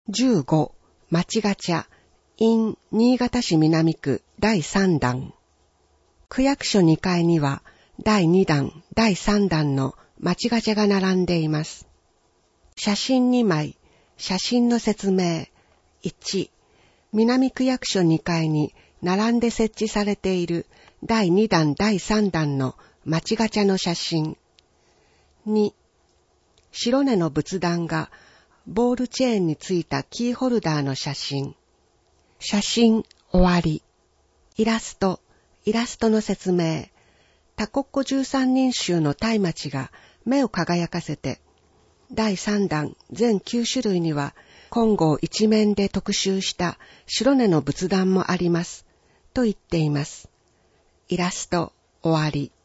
15、町ガチャ、in 新潟市南区第3弾。区役所2階には第2弾、第3弾の町ガチャが並んでいます。写真2枚、写真の説明。1、南区役所2階に並んで設置されている第2弾、第3弾の町ガチャの写真。2、白根の仏壇がボールチェーンについたキーホルダーの写真。写真終わり。イラストの説明。タコッコ13人衆の松明が目を輝かせて、第3弾全9種類には金剛一面で特集した白根の仏壇もあります。と言っています。イラスト終わり。